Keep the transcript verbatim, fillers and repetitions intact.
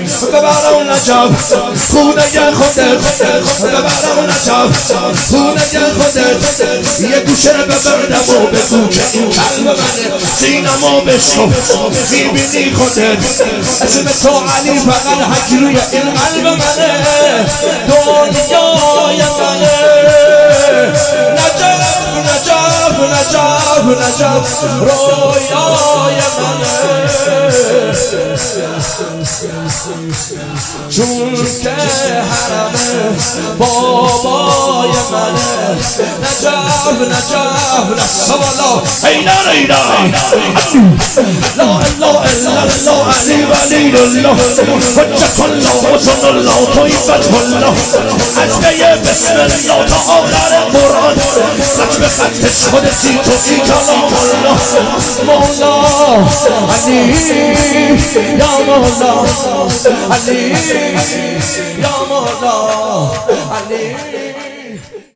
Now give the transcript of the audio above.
ببرم نجف خونه خودت ببرم نجف خونه خودت یه گوشه ببردم و بگو که این قلب منه سینما بشکف میبینی خودت اسم تو علی فقط حک روی این قلب منه دنیای منه نجف نجف نجف نجف رویای منه چون که حرمه بابای منه نجف نجف نجف اینا اینا لا اله الا الله علی ولی الله حجت الله حسن الله طیبت الله از بیه بسم الله تا آخر قرآن خط به خطش خودتی توی کلام الله مولا علی یا مولا علی یا مولا علی